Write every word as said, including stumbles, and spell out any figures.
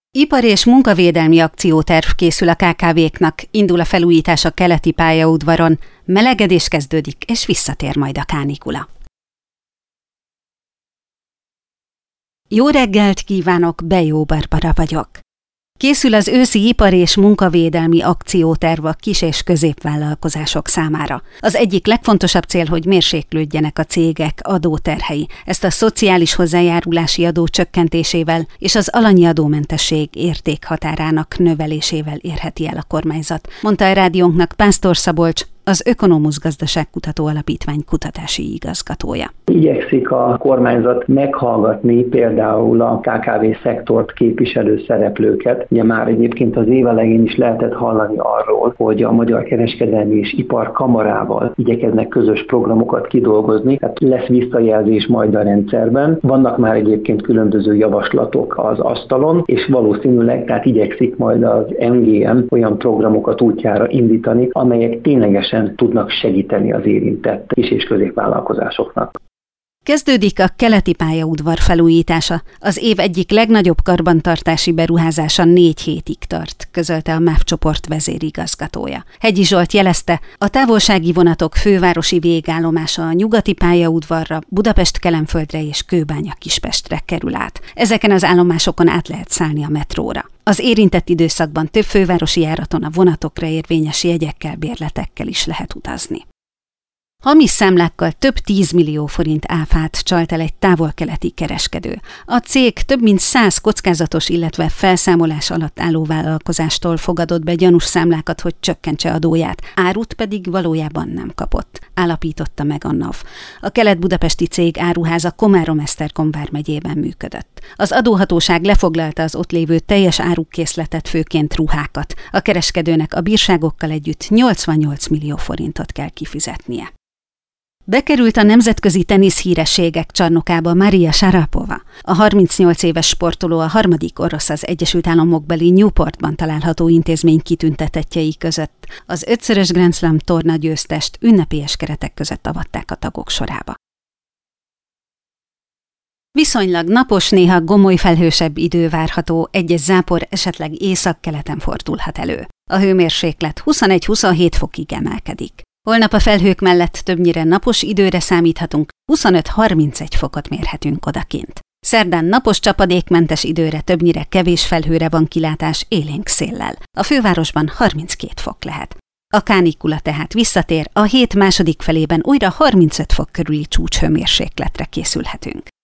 Ipar- és munkavédelmi akcióterv készül a ká ká véknak, indul a felújítás a keleti pályaudvaron, melegedés kezdődik, és visszatér majd a kánikula. Jó reggelt kívánok, Bejó Barbara vagyok. Készül az őszi ipar- és munkavédelmi akcióterv a kis- és középvállalkozások számára. Az egyik legfontosabb cél, hogy mérséklődjenek a cégek adóterhei. Ezt a szociális hozzájárulási adó csökkentésével és az alanyi adómentesség értékhatárának növelésével érheti el a kormányzat, mondta a rádiónknak Pásztor Szabolcs, az Ökonomusz Gazdaságkutató Alapítvány kutatási igazgatója. Igyekszik a kormányzat meghallgatni például a ká ká vé szektort képviselő szereplőket. Ugye már egyébként az év elején is lehetett hallani arról, hogy a Magyar Kereskedelmi és Iparkamarával igyekeznek közös programokat kidolgozni, tehát lesz visszajelzés majd a rendszerben. Vannak már egyébként különböző javaslatok az asztalon, és valószínűleg tehát igyekszik majd az em gé em olyan programokat útjára indítani, amelyek ténylegesen tudnak segíteni az érintett kis- és középvállalkozásoknak. Kezdődik a keleti pályaudvar felújítása. Az év egyik legnagyobb karbantartási beruházása négy hétig tart, közölte a em á ef csoport vezérigazgatója. Hegyi Zsolt jelezte, a távolsági vonatok fővárosi végállomása a nyugati pályaudvarra, Budapest-Kelenföldre és Kőbánya-Kispestre kerül át. Ezeken az állomásokon át lehet szállni a metróra. Az érintett időszakban több fővárosi járaton a vonatokra érvényes jegyekkel, bérletekkel is lehet utazni. Hamis számlákkal több tízmillió forint áfát csalt el egy távol-keleti kereskedő. A cég több mint száz kockázatos, illetve felszámolás alatt álló vállalkozástól fogadott be gyanús számlákat, hogy csökkentse adóját, árut pedig valójában nem kapott, állapította meg a NAV. A kelet-budapesti cég áruháza Komárom-Esztergom vármegyében működött. Az adóhatóság lefoglalta az ott lévő teljes árukkészletet, főként ruhákat. A kereskedőnek a bírságokkal együtt nyolcvannyolc millió forintot kell kifizetnie. Bekerült a nemzetközi teniszhírességek csarnokába Maria Sharapova. A harmincnyolc éves sportoló a harmadik orosz az Egyesült Államokbeli Newportban található intézmény kitüntetettjei között. Az ötszörös Grand Slam torna győztest ünnepélyes keretek között avatták a tagok sorába. Viszonylag napos, néha gomoly felhősebb idő várható, egyes zápor esetleg északkeleten fordulhat elő. A hőmérséklet huszonegy-huszonhét fokig emelkedik. Holnap a felhők mellett többnyire napos időre számíthatunk, huszonöt-harmincegy fokot mérhetünk odakint. Szerdán napos, csapadékmentes időre, többnyire kevés felhőre van kilátás élénk széllel. A fővárosban harminckét fok lehet. A kánikula tehát visszatér, a hét második felében újra harmincöt fok körüli csúcshőmérsékletre készülhetünk.